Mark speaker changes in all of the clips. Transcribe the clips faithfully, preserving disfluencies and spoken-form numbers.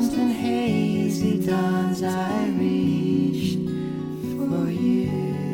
Speaker 1: and hazy dawns I reached for you.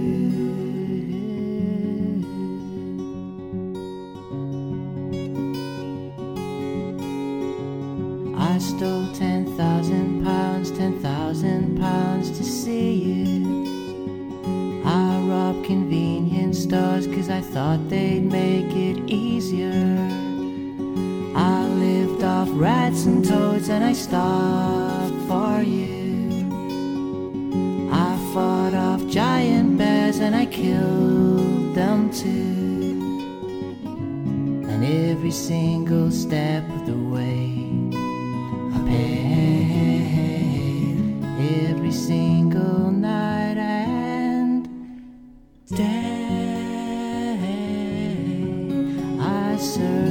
Speaker 1: I stole ten thousand pounds, ten thousand pounds to see you. I robbed convenience stores cause I thought they'd make it easier. I lived off rats and toads and I starved for you. I fought off giant bears and I killed them too. And every single step of the way I paid, every single night and day I served